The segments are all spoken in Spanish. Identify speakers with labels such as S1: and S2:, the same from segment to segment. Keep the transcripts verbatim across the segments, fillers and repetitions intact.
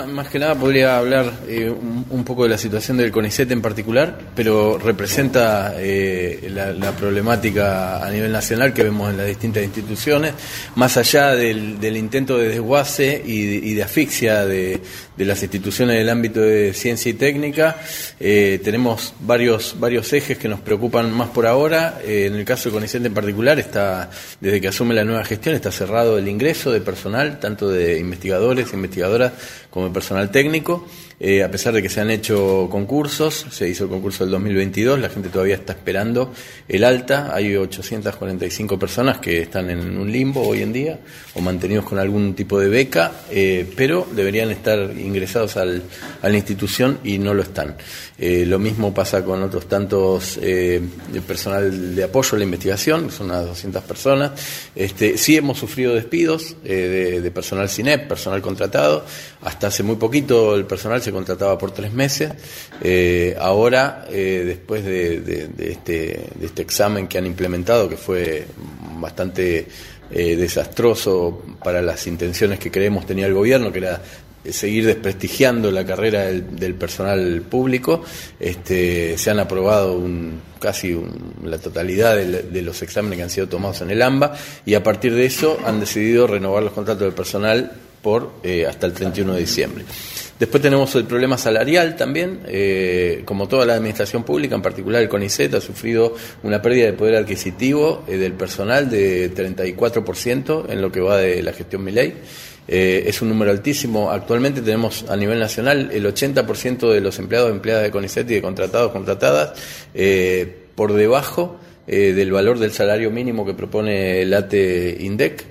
S1: Más que nada podría hablar eh, un, un poco de la situación del CONICET en particular, pero representa eh, la, la problemática a nivel nacional que vemos en las distintas instituciones, más allá del, del intento de desguace y de, y de asfixia de, de las instituciones del ámbito de ciencia y técnica. Eh, tenemos varios, varios ejes que nos preocupan más por ahora. Eh, en el caso del CONICET en particular, está desde que asume la nueva gestión está cerrado el ingreso de personal, tanto de investigadores, investigadoras, como de personal técnico, eh, a pesar de que se han hecho concursos. Se hizo el concurso del dos mil veintidós, la gente todavía está esperando el alta. Hay ochocientas cuarenta y cinco personas que están en un limbo hoy en día, o mantenidos con algún tipo de beca, eh, pero deberían estar ingresados al, a la institución y no lo están. Eh, lo mismo pasa con otros tantos eh, de personal de apoyo a la investigación, son unas doscientas personas. Este, sí hemos sufrido despidos eh, de, de personal CINEP, personal contratado. Hasta hace muy poquito el personal se contrataba por tres meses. Eh, ahora, eh, después de, de, de, este, de este examen que han implementado, que fue bastante eh, desastroso para las intenciones que creemos tenía el gobierno, que era seguir desprestigiando la carrera del, del personal público, este, se han aprobado un, casi un, la totalidad de, de los exámenes que han sido tomados en el AMBA, y a partir de eso han decidido renovar los contratos del personal por eh, hasta el treinta y uno de diciembre. Después tenemos el problema salarial también, eh, como toda la administración pública, en particular el CONICET ha sufrido una pérdida de poder adquisitivo eh, del personal de treinta y cuatro por ciento en lo que va de la gestión Milei. Eh, es un número altísimo. Actualmente tenemos a nivel nacional el ochenta por ciento de los empleados, empleadas de CONICET y de contratados, contratadas, eh, por debajo eh, del valor del salario mínimo que propone el A T E INDEC.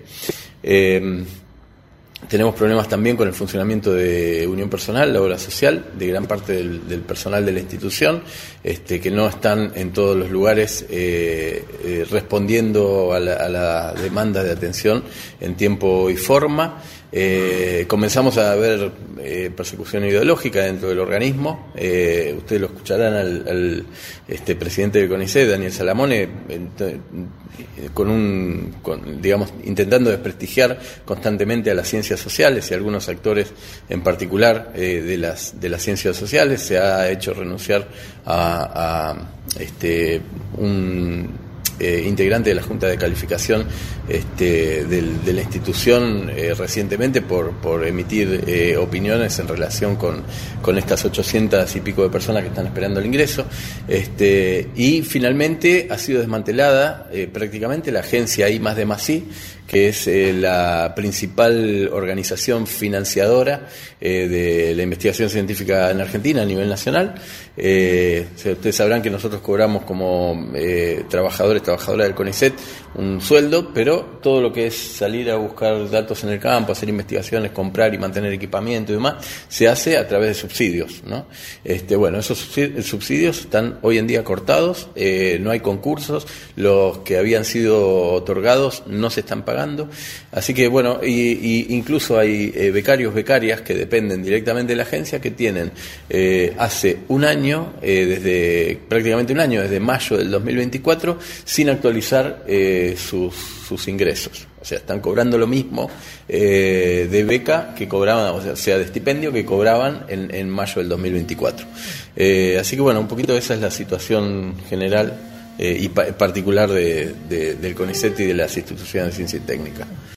S1: Eh, Tenemos problemas también con el funcionamiento de unión personal, la obra social, de gran parte del, del personal de la institución, este, que no están en todos los lugares eh, eh, respondiendo a la, a la demanda de atención en tiempo y forma. Eh, comenzamos a ver eh, persecución ideológica dentro del organismo. Eh, ustedes lo escucharán al, al este presidente del CONICET, Daniel Salamone, eh, con un, con, digamos, intentando desprestigiar constantemente a las ciencias sociales y a algunos actores en particular eh, de las de las ciencias sociales. Se ha hecho renunciar a, a este un Eh, integrante de la Junta de Calificación este, del, de la institución eh, recientemente por, por emitir eh, opiniones en relación con, con estas ochocientas y pico de personas que están esperando el ingreso. Este, y finalmente ha sido desmantelada eh, prácticamente la agencia I más D más I, que es eh, la principal organización financiadora eh, de la investigación científica en Argentina a nivel nacional. Eh, ustedes sabrán que nosotros cobramos como eh, trabajadores, trabajadoras del CONICET un sueldo, pero todo lo que es salir a buscar datos en el campo, hacer investigaciones, comprar y mantener equipamiento y demás, se hace a través de subsidios, ¿no? Este, bueno, esos subsidios están hoy en día cortados, eh, no hay concursos, los que habían sido otorgados no se están pagando, así que bueno, y, y incluso hay eh, becarios, becarias que dependen directamente de la agencia, que tienen eh, hace un año, eh, desde prácticamente un año, desde mayo del dos mil veinticuatro, sin actualizar eh, sus, sus ingresos. O sea, están cobrando lo mismo eh, de beca que cobraban, o sea, de estipendio que cobraban en, en mayo del dos mil veinticuatro. Eh, así que bueno, un poquito esa es la situación general eh, y pa- particular de, de, del CONICET y de las instituciones de ciencia y técnica.